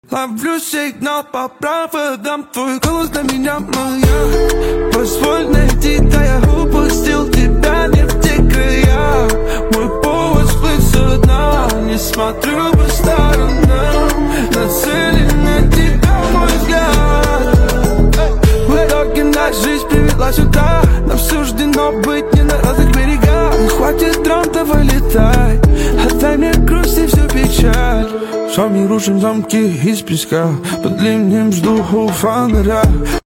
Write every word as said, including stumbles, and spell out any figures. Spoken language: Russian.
Ловлю сигнал по проводам, твой голос для меня моя. Позволь найти, да я упустил тебя не в те края. Мой повод всплыть со дна, не смотрю по сторонам. Нацелен на тебя мой взгляд. В итоге наша жизнь привела сюда. Нам суждено быть не на разных берегах. Хватит дрон, давай летай. Отдай мне грусть и всю печаль. Сами рушим замки из песка. Под ливнем жду у фонаря.